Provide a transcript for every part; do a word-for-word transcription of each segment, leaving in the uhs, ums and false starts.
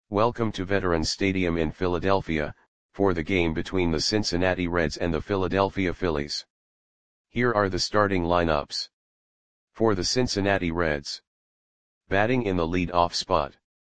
Welcome to Veterans Stadium in Philadelphia, for the game between the Cincinnati Reds and the Philadelphia Phillies. Here are the starting lineups. For the Cincinnati Reds. Batting in the lead-off spot.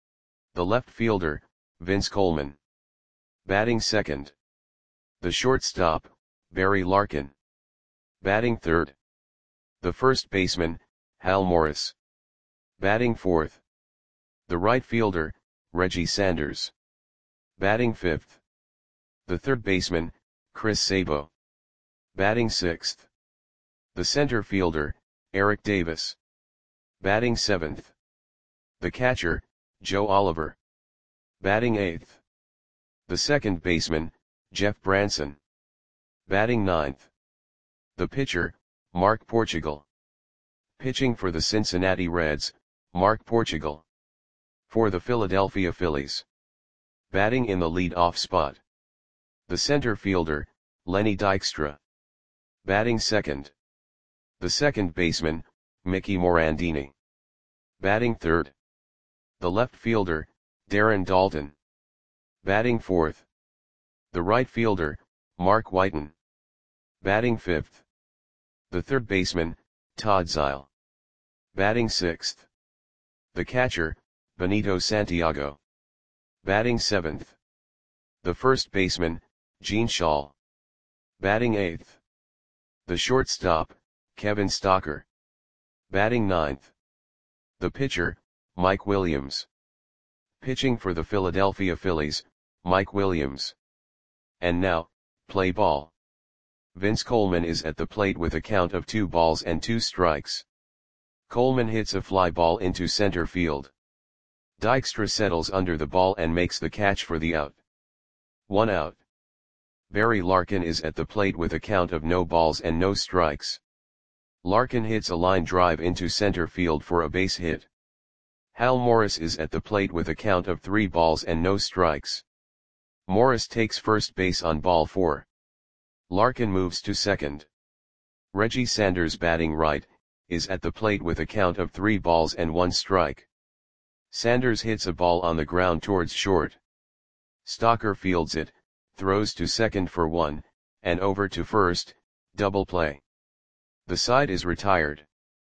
The left fielder, Vince Coleman. Batting second. The shortstop, Barry Larkin. Batting third. The first baseman, Hal Morris. Batting fourth. The right fielder, Reggie Sanders. Batting fifth. The third baseman, Chris Sabo. Batting sixth. The center fielder, Eric Davis. Batting seventh. The catcher, Joe Oliver. Batting eighth. The second baseman, Jeff Branson. Batting ninth. The pitcher, Mark Portugal. Pitching for the Cincinnati Reds, Mark Portugal. For the Philadelphia Phillies. Batting in the lead-off spot. The center fielder, Lenny Dykstra. Batting second. The second baseman, Mickey Morandini. Batting third. The left fielder, Darren Daulton. Batting fourth. The right fielder, Mark Whiten. Batting fifth. The third baseman, Todd Zeile. Batting sixth. The catcher, Benito Santiago. Batting seventh. The first baseman, Gene Shaw. Batting eighth. The shortstop, Kevin Stocker. Batting ninth. The pitcher, Mike Williams. Pitching for the Philadelphia Phillies, Mike Williams. And now, play ball. Vince Coleman is at the plate with a count of two balls and two strikes. Coleman hits a fly ball into center field. Dykstra settles under the ball and makes the catch for the out. One out. Barry Larkin is at the plate with a count of no balls and no strikes. Larkin hits a line drive into center field for a base hit. Hal Morris is at the plate with a count of three balls and no strikes. Morris takes first base on ball four. Larkin moves to second. Reggie Sanders, batting right, is at the plate with a count of three balls and one strike. Sanders hits a ball on the ground towards short. Stocker fields it, throws to second for one, and over to first, double play. The side is retired.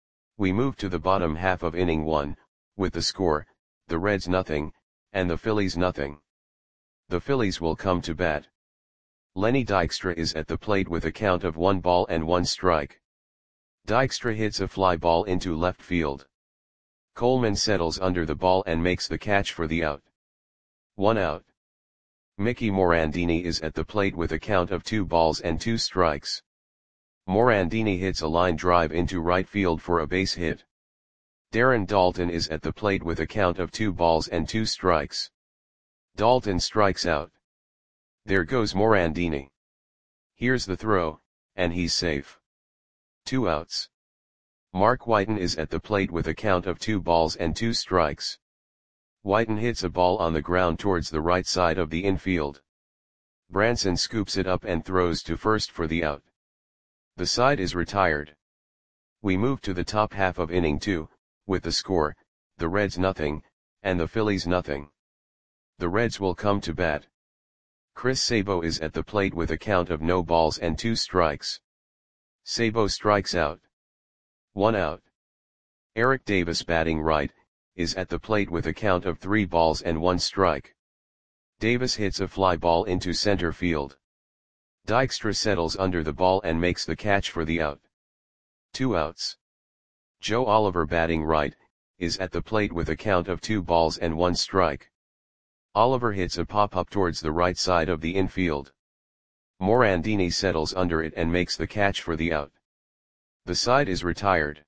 We move to the bottom half of inning one, with the score, the Reds nothing, and the Phillies nothing. The Phillies will come to bat. Lenny Dykstra is at the plate with a count of one ball and one strike. Dykstra hits a fly ball into left field. Coleman settles under the ball and makes the catch for the out. One out. Mickey Morandini is at the plate with a count of two balls and two strikes. Morandini hits a line drive into right field for a base hit. Darren Daulton is at the plate with a count of two balls and two strikes. Daulton strikes out. There goes Morandini. Here's the throw, and he's safe. Two outs. Mark Whiten is at the plate with a count of two balls and two strikes. Whiten hits a ball on the ground towards the right side of the infield. Branson scoops it up and throws to first for the out. The side is retired. We move to the top half of inning two, with the score, the Reds nothing, and the Phillies nothing. The Reds will come to bat. Chris Sabo is at the plate with a count of no balls and two strikes. Sabo strikes out. One out. Eric Davis, batting right, is at the plate with a count of three balls and one strike. Davis hits a fly ball into center field. Dykstra settles under the ball and makes the catch for the out. Two outs. Joe Oliver, batting right, is at the plate with a count of two balls and one strike. Oliver hits a pop-up towards the right side of the infield. Morandini settles under it and makes the catch for the out. The side is retired.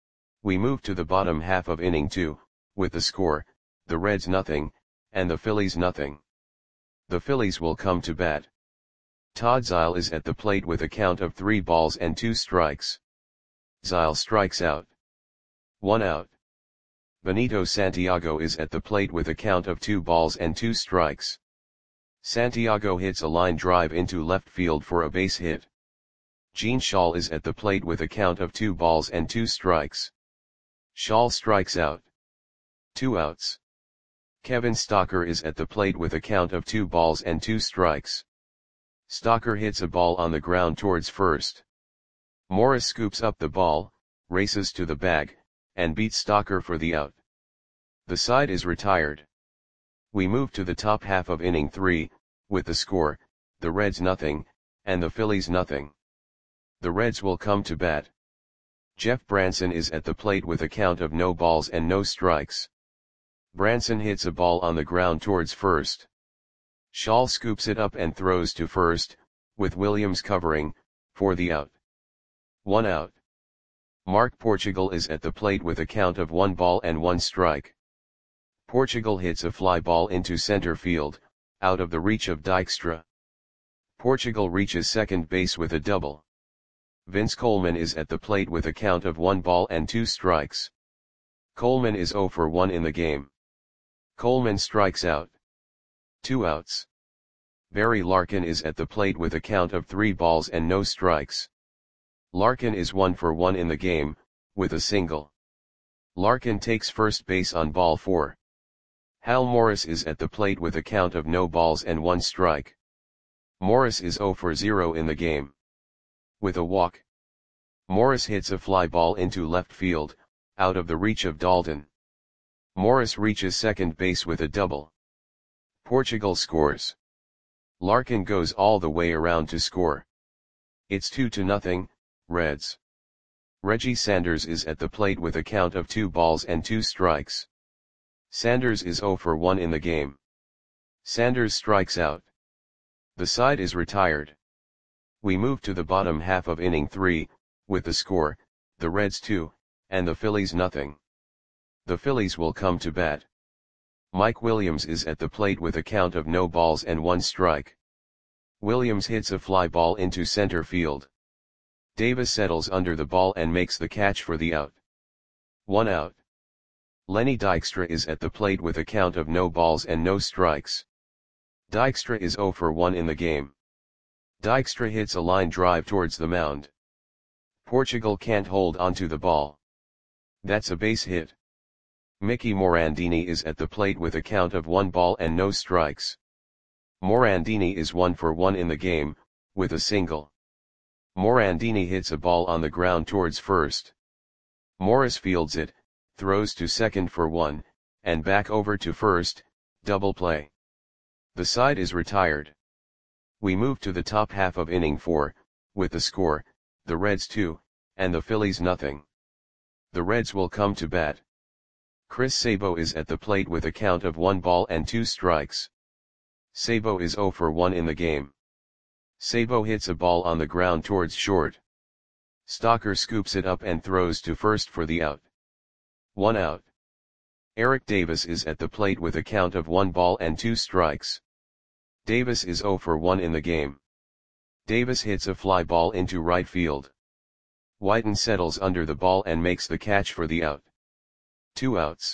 We move to the bottom half of inning two, with the score, the Reds nothing, and the Phillies nothing. The Phillies will come to bat. Todd Zeile is at the plate with a count of three balls and two strikes. Zeile strikes out. One out. Benito Santiago is at the plate with a count of two balls and two strikes. Santiago hits a line drive into left field for a base hit. Gene Shaw is at the plate with a count of two balls and two strikes. Shaw strikes out. Two outs. Kevin Stocker is at the plate with a count of two balls and two strikes. Stocker hits a ball on the ground towards first. Morris scoops up the ball, races to the bag, and beats Stocker for the out. The side is retired. We move to the top half of inning three, with the score, the Reds nothing, and the Phillies nothing. The Reds will come to bat. Jeff Branson is at the plate with a count of no balls and no strikes. Branson hits a ball on the ground towards first. Schall scoops it up and throws to first, with Williams covering, for the out. One out. Mark Portugal is at the plate with a count of one ball and one strike. Portugal hits a fly ball into center field, out of the reach of Dykstra. Portugal reaches second base with a double. Vince Coleman is at the plate with a count of one ball and two strikes. Coleman is zero for one in the game. Coleman strikes out. Two outs. Barry Larkin is at the plate with a count of three balls and no strikes. Larkin is one for one in the game, with a single. Larkin takes first base on ball four. Hal Morris is at the plate with a count of no balls and one strike. Morris is zero for zero in the game. With a walk. Morris hits a fly ball into left field, out of the reach of Dalton. Morris reaches second base with a double. Portugal scores. Larkin goes all the way around to score. It's two to nothing, Reds. Reggie Sanders is at the plate with a count of two balls and two strikes. Sanders is zero for one in the game. Sanders strikes out. The side is retired. We move to the bottom half of inning three, with the score, the Reds two, and the Phillies nothing. The Phillies will come to bat. Mike Williams is at the plate with a count of no balls and one strike. Williams hits a fly ball into center field. Davis settles under the ball and makes the catch for the out. One out. Lenny Dykstra is at the plate with a count of no balls and no strikes. Dykstra is zero for one in the game. Dykstra hits a line drive towards the mound. Portugal can't hold onto the ball. That's a base hit. Mickey Morandini is at the plate with a count of one ball and no strikes. Morandini is one for one in the game, with a single. Morandini hits a ball on the ground towards first. Morris fields it, throws to second for one, and back over to first, double play. The side is retired. We move to the top half of inning four, with the score, the Reds two, and the Phillies nothing. The Reds will come to bat. Chris Sabo is at the plate with a count of one ball and two strikes. Sabo is zero for one in the game. Sabo hits a ball on the ground towards short. Stocker scoops it up and throws to first for the out. One out. Eric Davis is at the plate with a count of one ball and two strikes. Davis is zero for one in the game. Davis hits a fly ball into right field. Whiten settles under the ball and makes the catch for the out. Two outs.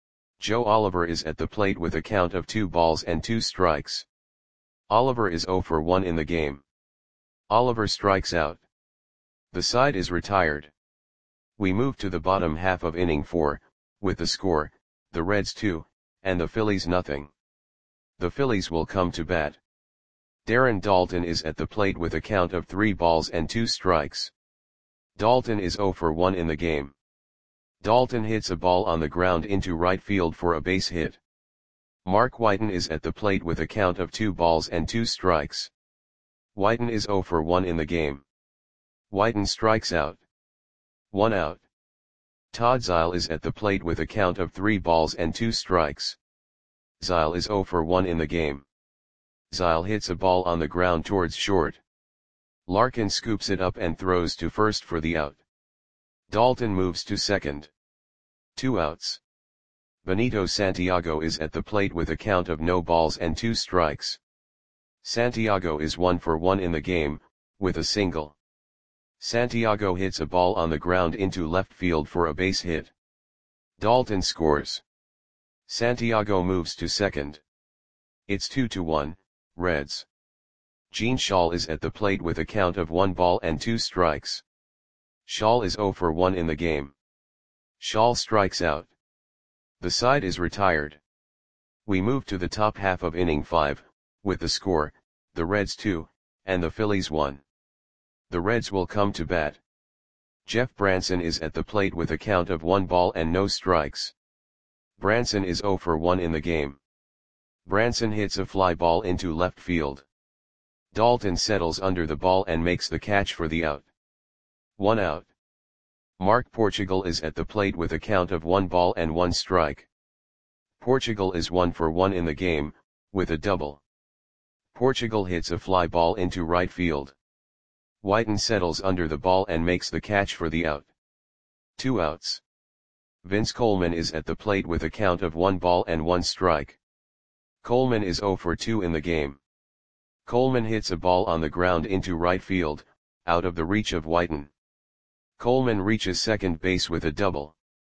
Joe Oliver is at the plate with a count of two balls and two strikes. Oliver is zero for one in the game. Oliver strikes out. The side is retired. We move to the bottom half of inning four, with the score, the Reds two, and the Phillies nothing. The Phillies will come to bat. Darren Daulton is at the plate with a count of three balls and two strikes. Daulton is zero for one in the game. Daulton hits a ball on the ground into right field for a base hit. Mark Whiten is at the plate with a count of two balls and two strikes. Whiten is zero for one in the game. Whiten strikes out. One out. Todd Zeile is at the plate with a count of three balls and two strikes. Zeile is zero for one in the game. Zeile hits a ball on the ground towards short. Larkin scoops it up and throws to first for the out. Dalton moves to second. Two outs. Benito Santiago is at the plate with a count of no balls and two strikes. Santiago is one for one in the game, with a single. Santiago hits a ball on the ground into left field for a base hit. Dalton scores. Santiago moves to second. It's two to one, Reds. Gene Schall is at the plate with a count of one ball and two strikes. Schall is zero for one in the game. Schall strikes out. The side is retired. We move to the top half of inning five, with the score, the Reds two, and the Phillies one. The Reds will come to bat. Jeff Branson is at the plate with a count of one ball and no strikes. Branson is oh for one in the game. Branson hits a fly ball into left field. Dalton settles under the ball and makes the catch for the out. One out. Mark Portugal is at the plate with a count of one ball and one strike. Portugal is one for one in the game, with a double. Portugal hits a fly ball into right field. Whiten settles under the ball and makes the catch for the out. Two outs. Vince Coleman is at the plate with a count of one ball and one strike. Coleman is oh for two in the game. Coleman hits a ball on the ground into right field, out of the reach of Whiten. Coleman reaches second base with a double.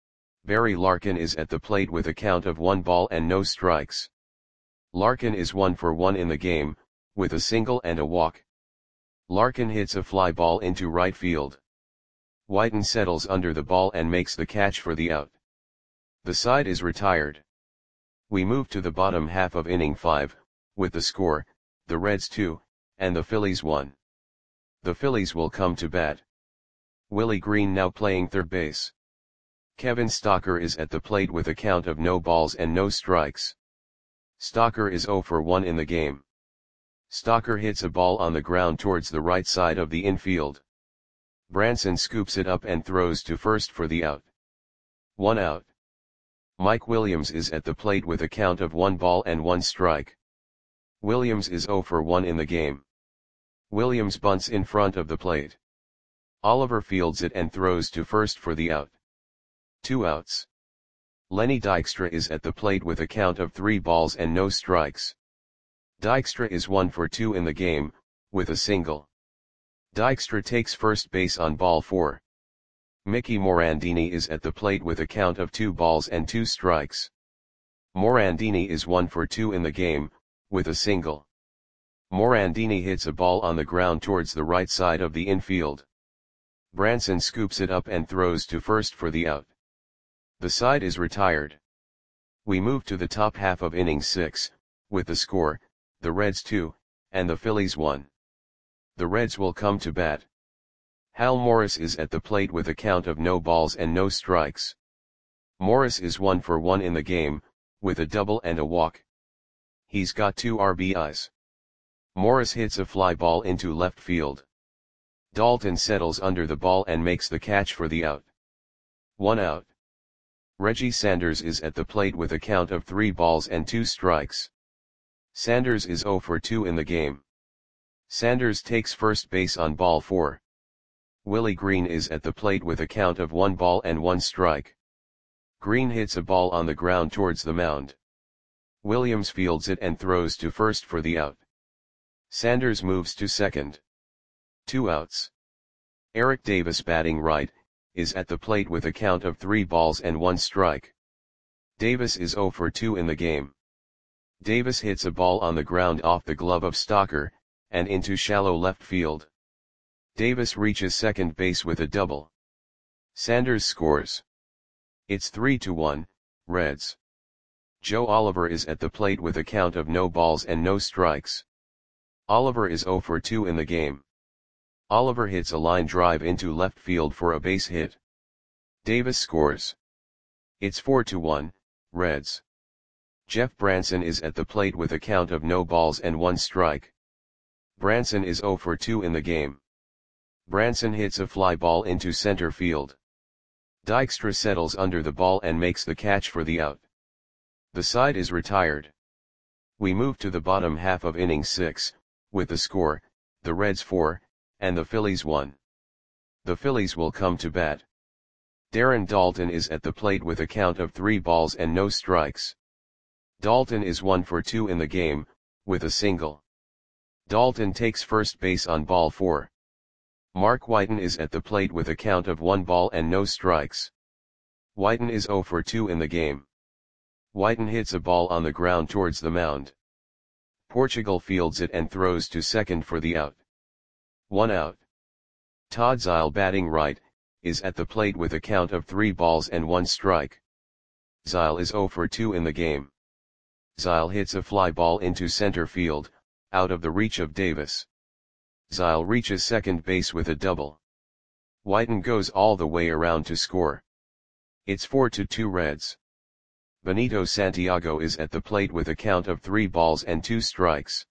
Barry Larkin is at the plate with a count of one ball and no strikes. Larkin is one for one in the game, with a single and a walk. Larkin hits a fly ball into right field. Whiten settles under the ball and makes the catch for the out. The side is retired. We move to the bottom half of inning five, with the score, the Reds two, and the Phillies one. The Phillies will come to bat. Willie Green now playing third base. Kevin Stocker is at the plate with a count of no balls and no strikes. Stocker is oh for one in the game. Stocker hits a ball on the ground towards the right side of the infield. Branson scoops it up and throws to first for the out. One out. Mike Williams is at the plate with a count of one ball and one strike. Williams is oh for one in the game. Williams bunts in front of the plate. Oliver fields it and throws to first for the out. Two outs. Lenny Dykstra is at the plate with a count of three balls and no strikes. Dykstra is one for two in the game, with a single. Dykstra takes first base on ball four. Mickey Morandini is at the plate with a count of two balls and two strikes. Morandini is one for two in the game, with a single. Morandini hits a ball on the ground towards the right side of the infield. Branson scoops it up and throws to first for the out. The side is retired. We move to the top half of inning six, with the score, the Reds two, and the Phillies one. The Reds will come to bat. Hal Morris is at the plate with a count of no balls and no strikes. Morris is one for one in the game, with a double and a walk. He's got two R B Is. Morris hits a fly ball into left field. Dalton settles under the ball and makes the catch for the out. One out. Reggie Sanders is at the plate with a count of three balls and two strikes. Sanders is oh for two in the game. Sanders takes first base on ball four. Willie Green is at the plate with a count of one ball and one strike. Green hits a ball on the ground towards the mound. Williams fields it and throws to first for the out. Sanders moves to second. Two outs. Eric Davis, batting right, is at the plate with a count of three balls and one strike. Davis is oh for two in the game. Davis hits a ball on the ground off the glove of Stocker, and into shallow left field. Davis reaches second base with a double. Sanders scores. It's three to one, Reds. Joe Oliver is at the plate with a count of no balls and no strikes. Oliver is oh for two in the game. Oliver hits a line drive into left field for a base hit. Davis scores. It's four to one, Reds. Jeff Branson is at the plate with a count of no balls and one strike. Branson is oh for two in the game. Branson hits a fly ball into center field. Dykstra settles under the ball and makes the catch for the out. The side is retired. We move to the bottom half of inning six, with the score, the Reds four, and the Phillies one. The Phillies will come to bat. Darren Daulton is at the plate with a count of three balls and no strikes. Daulton is one for two in the game, with a single. Daulton takes first base on ball four. Mark Whiten is at the plate with a count of one ball and no strikes. Whiten is oh for two in the game. Whiten hits a ball on the ground towards the mound. Portugal fields it and throws to second for the out. One out. Todd Zeile, batting right, is at the plate with a count of three balls and one strike. Zeile is oh for two in the game. Zile hits a fly ball into center field, out of the reach of Davis. Zile reaches second base with a double. Whiten goes all the way around to score. It's four to two Reds. Benito Santiago is at the plate with a count of three balls and two strikes.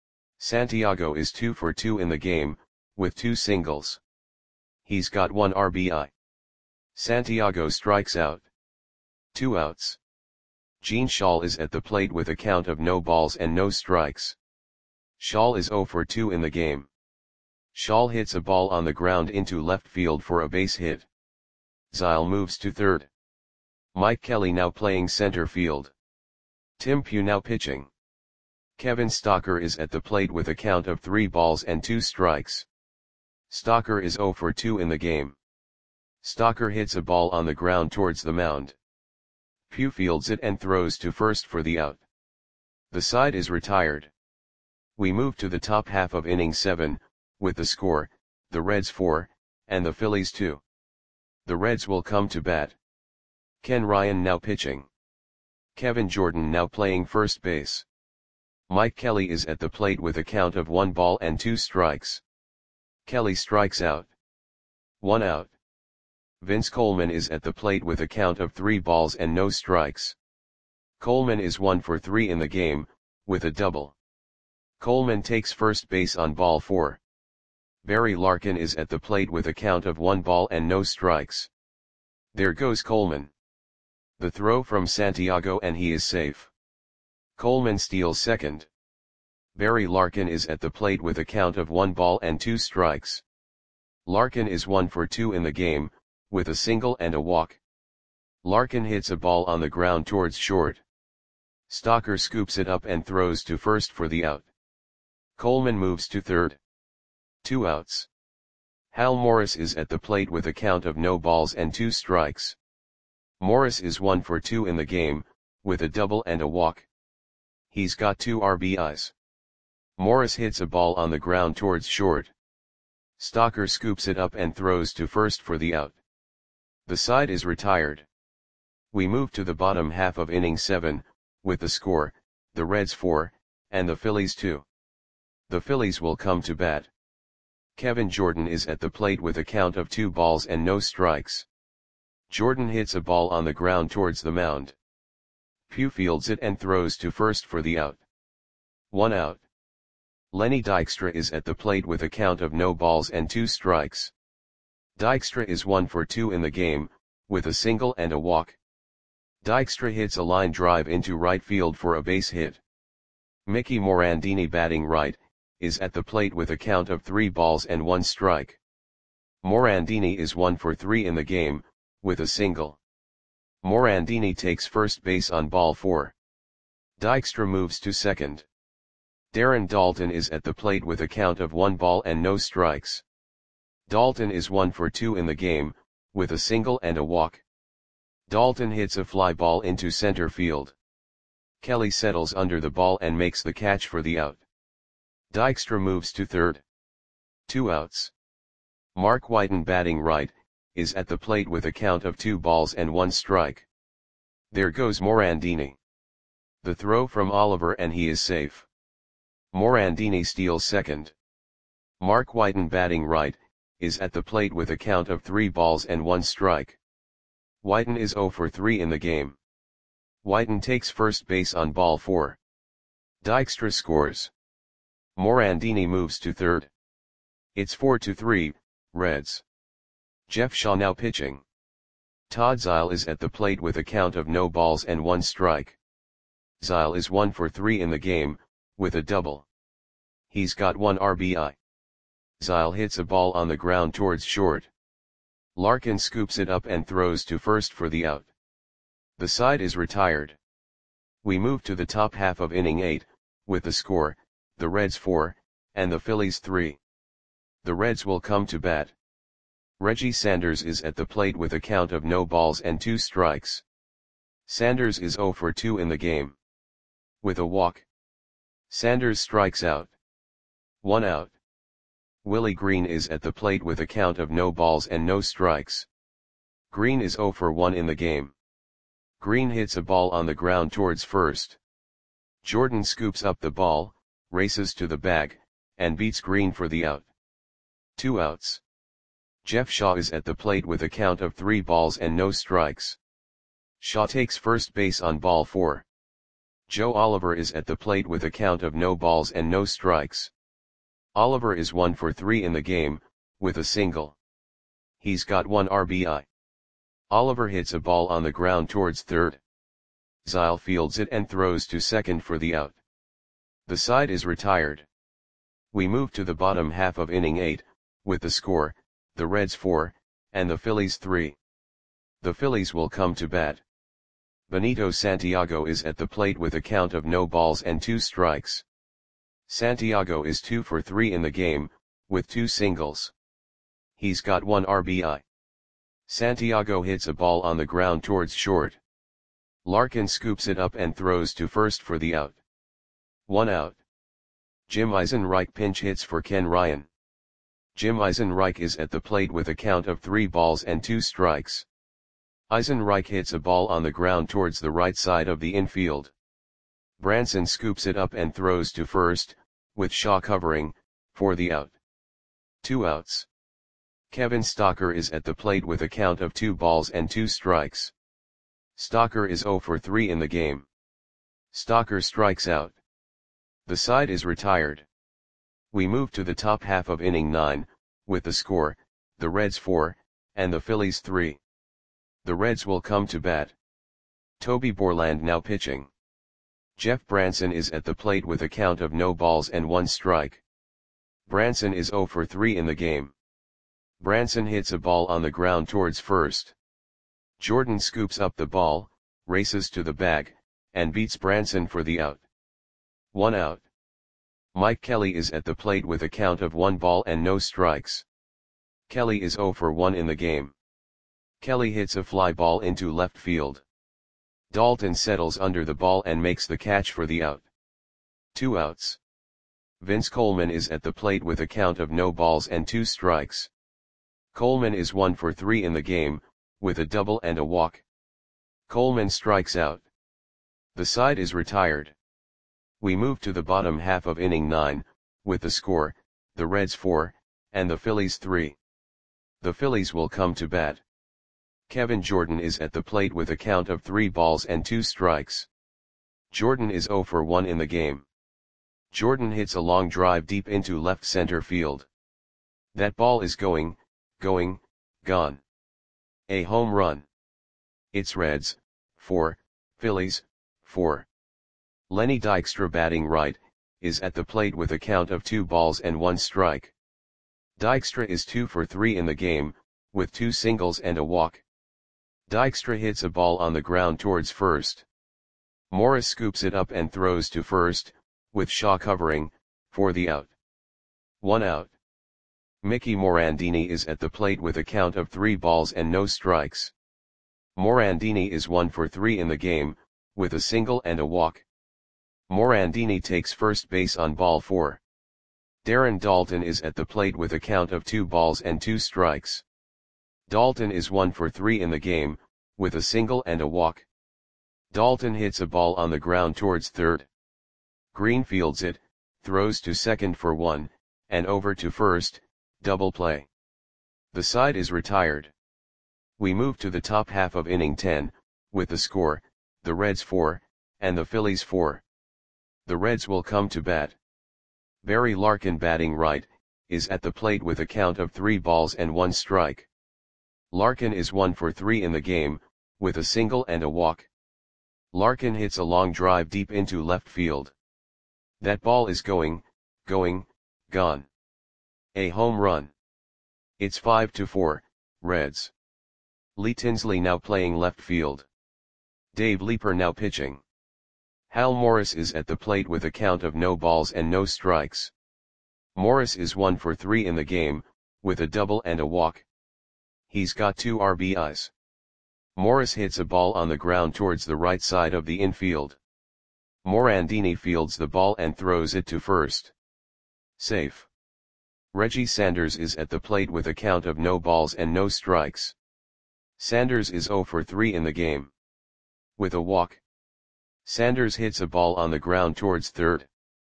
Santiago is two for two in the game, with two singles. He's got one R B I. Santiago strikes out. Two outs. Gene Shaw is at the plate with a count of no balls and no strikes. Shaw is zero for two in the game. Shaw hits a ball on the ground into left field for a base hit. Zile moves to third. Mike Kelly now playing center field. Tim Pugh now pitching. Kevin Stocker is at the plate with a count of three balls and two strikes. Stocker is zero for two in the game. Stocker hits a ball on the ground towards the mound. Pugh fields it and throws to first for the out. The side is retired. We move to the top half of inning seven, with the score, the Reds four, and the Phillies two. The Reds will come to bat. Ken Ryan now pitching. Kevin Jordan now playing first base. Mike Kelly is at the plate with a count of one ball and two strikes. Kelly strikes out. One out. Vince Coleman is at the plate with a count of three balls and no strikes. Coleman is one for three in the game, with a double. Coleman takes first base on ball four. Barry Larkin is at the plate with a count of one ball and no strikes. There goes Coleman. The throw from Santiago and he is safe. Coleman steals second. Barry Larkin is at the plate with a count of one ball and two strikes. Larkin is one for two in the game, with a single and a walk. Larkin hits a ball on the ground towards short. Stocker scoops it up and throws to first for the out. Coleman moves to third. Two outs. Hal Morris is at the plate with a count of no balls and two strikes. Morris is one for two in the game, with a double and a walk. He's got two R B Is. Morris hits a ball on the ground towards short. Stocker scoops it up and throws to first for the out. The side is retired. We move to the bottom half of inning seven, with the score, the Reds four, and the Phillies two. The Phillies will come to bat. Kevin Jordan is at the plate with a count of two balls and no strikes. Jordan hits a ball on the ground towards the mound. Pugh fields it and throws to first for the out. One out. Lenny Dykstra is at the plate with a count of no balls and two strikes. Dykstra is one for two in the game, with a single and a walk. Dykstra hits a line drive into right field for a base hit. Mickey Morandini batting right, is at the plate with a count of three balls and one strike. Morandini is one for three in the game, with a single. Morandini takes first base on ball four. Dykstra moves to second. Darren Daulton is at the plate with a count of one ball and no strikes. Daulton is one for two in the game, with a single and a walk. Daulton hits a fly ball into center field. Kelly settles under the ball and makes the catch for the out. Dykstra moves to third. Two outs. Mark Whiten batting right, is at the plate with a count of two balls and one strike. There goes Morandini. The throw from Oliver and he is safe. Morandini steals second. Mark Whiten batting right, is at the plate with a count of three balls and one strike. Whiten is zero for three in the game. Whiten takes first base on ball four. Dykstra scores. Morandini moves to third. It's four to three, Reds. Jeff Shaw now pitching. Todd Zile is at the plate with a count of no balls and one strike. Zile is one for three in the game, with a double. He's got one R B I. Zile hits a ball on the ground towards short. Larkin scoops it up and throws to first for the out. The side is retired. We move to the top half of inning eight, with the score, the Reds four, and the Phillies three. The Reds will come to bat. Reggie Sanders is at the plate with a count of no balls and two strikes. Sanders is zero for two in the game. With a walk. Sanders strikes out. One out. Willie Green is at the plate with a count of no balls and no strikes. Green is zero for one in the game. Green hits a ball on the ground towards first. Jordan scoops up the ball, races to the bag, and beats Green for the out. Two outs. Jeff Shaw is at the plate with a count of three balls and no strikes. Shaw takes first base on ball four. Joe Oliver is at the plate with a count of no balls and no strikes. Oliver is one for three in the game, with a single. He's got one R B I. Oliver hits a ball on the ground towards third. Zyle fields it and throws to second for the out. The side is retired. We move to the bottom half of inning eight, with the score, the Reds four, and the Phillies three. The Phillies will come to bat. Benito Santiago is at the plate with a count of no balls and two strikes. Santiago is two for three in the game, with two singles. He's got one R B I. Santiago hits a ball on the ground towards short. Larkin scoops it up and throws to first for the out. One out. Jim Eisenreich pinch hits for Ken Ryan. Jim Eisenreich is at the plate with a count of three balls and two strikes. Eisenreich hits a ball on the ground towards the right side of the infield. Branson scoops it up and throws to first, with Shaw covering, for the out. Two outs. Kevin Stocker is at the plate with a count of two balls and two strikes. Stocker is zero for three in the game. Stocker strikes out. The side is retired. We move to the top half of inning nine, with the score, the Reds four, and the Phillies three. The Reds will come to bat. Toby Borland now pitching. Jeff Branson is at the plate with a count of no balls and one strike. Branson is zero for three in the game. Branson hits a ball on the ground towards first. Jordan scoops up the ball, races to the bag, and beats Branson for the out. One out. Mike Kelly is at the plate with a count of one ball and no strikes. Kelly is zero for one in the game. Kelly hits a fly ball into left field. Dalton settles under the ball and makes the catch for the out. Two outs. Vince Coleman is at the plate with a count of no balls and two strikes. Coleman is one for three in the game, with a double and a walk. Coleman strikes out. The side is retired. We move to the bottom half of inning nine, with the score, the Reds four, and the Phillies three. The Phillies will come to bat. Kevin Jordan is at the plate with a count of three balls and two strikes. Jordan is zero for one in the game. Jordan hits a long drive deep into left center field. That ball is going, going, gone. A home run. It's Reds, four, Phillies, four. Lenny Dykstra batting right, is at the plate with a count of two balls and one strike. Dykstra is two for three in the game, with two singles and a walk. Dykstra hits a ball on the ground towards first. Morris scoops it up and throws to first, with Shaw covering, for the out. One out. Mickey Morandini is at the plate with a count of three balls and no strikes. Morandini is one for three in the game, with a single and a walk. Morandini takes first base on ball four. Darren Dalton is at the plate with a count of two balls and two strikes. Dalton is one for three in the game, with a single and a walk. Dalton hits a ball on the ground towards third. Green fields it, throws to second for one, and over to first, double play. The side is retired. We move to the top half of inning ten, with the score, the Reds four, and the Phillies four. The Reds will come to bat. Barry Larkin batting right, is at the plate with a count of three balls and one strike. Larkin is one for three in the game, with a single and a walk. Larkin hits a long drive deep into left field. That ball is going, going, gone. A home run. It's five to four, Reds. Lee Tinsley now playing left field. Dave Leeper now pitching. Hal Morris is at the plate with a count of no balls and no strikes. Morris is one for three in the game, with a double and a walk. He's got two R B Is. Morris hits a ball on the ground towards the right side of the infield. Morandini fields the ball and throws it to first. Safe. Reggie Sanders is at the plate with a count of no balls and no strikes. Sanders is zero for three in the game. With a walk. Sanders hits a ball on the ground towards third.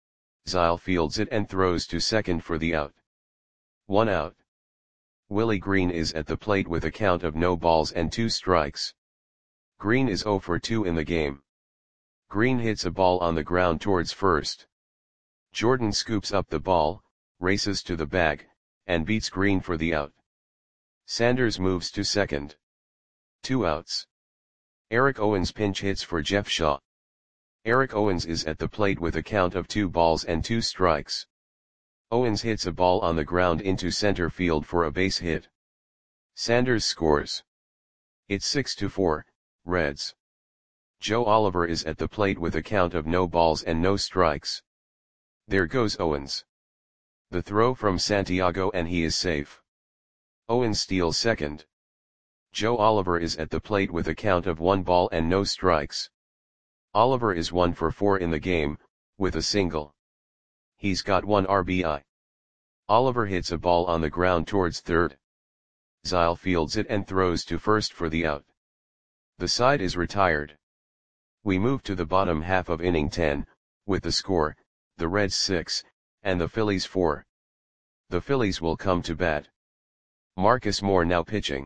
Zile fields it and throws to second for the out. One out. Willie Green is at the plate with a count of no balls and two strikes. Green is zero for two in the game. Green hits a ball on the ground towards first. Jordan scoops up the ball, races to the bag, and beats Green for the out. Sanders moves to second. Two outs. Eric Owens pinch hits for Jeff Shaw. Eric Owens is at the plate with a count of two balls and two strikes. Owens hits a ball on the ground into center field for a base hit. Sanders scores. It's six to four, Reds. Joe Oliver is at the plate with a count of no balls and no strikes. There goes Owens. The throw from Santiago and he is safe. Owens steals second. Joe Oliver is at the plate with a count of one ball and no strikes. Oliver is one for four in the game, with a single. He's got one R B I. Oliver hits a ball on the ground towards third. Zile fields it and throws to first for the out. The side is retired. We move to the bottom half of inning ten, with the score, the Reds six, and the Phillies four. The Phillies will come to bat. Marcus Moore now pitching.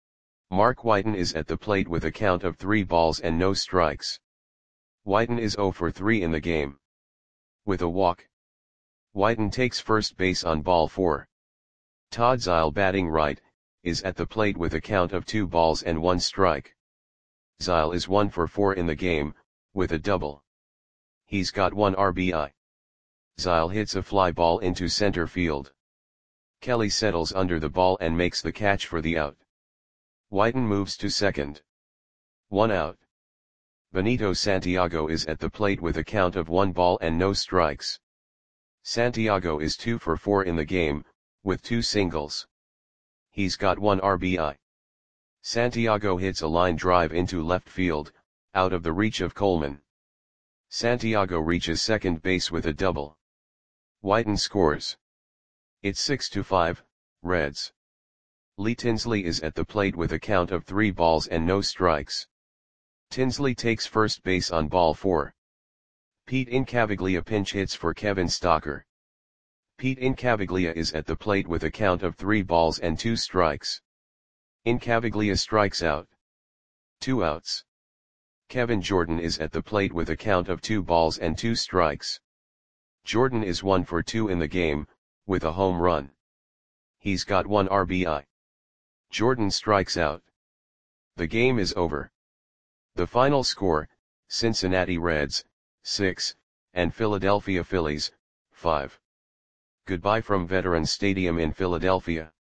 Mark Whiten is at the plate with a count of three balls and no strikes. Whiten is zero for three in the game. With a walk. Whiten takes first base on ball four. Todd Zile batting right, is at the plate with a count of two balls and one strike. Zile is one for four in the game, with a double. He's got one R B I. Zile hits a fly ball into center field. Kelly settles under the ball and makes the catch for the out. Whiten moves to second. One out. Benito Santiago is at the plate with a count of one ball and no strikes. Santiago is two for four in the game, with two singles. He's got one R B I. Santiago hits a line drive into left field, out of the reach of Coleman. Santiago reaches second base with a double. Whiten scores. It's six to five, Reds. Lee Tinsley is at the plate with a count of three balls and no strikes. Tinsley takes first base on ball four. Pete Incaviglia pinch hits for Kevin Stocker. Pete Incaviglia is at the plate with a count of three balls and two strikes. Incaviglia strikes out. Two outs. Kevin Jordan is at the plate with a count of two balls and two strikes. Jordan is one for two in the game, with a home run. He's got one R B I. Jordan strikes out. The game is over. The final score, Cincinnati Reds, six, and Philadelphia Phillies, five. Goodbye from Veterans Stadium in Philadelphia.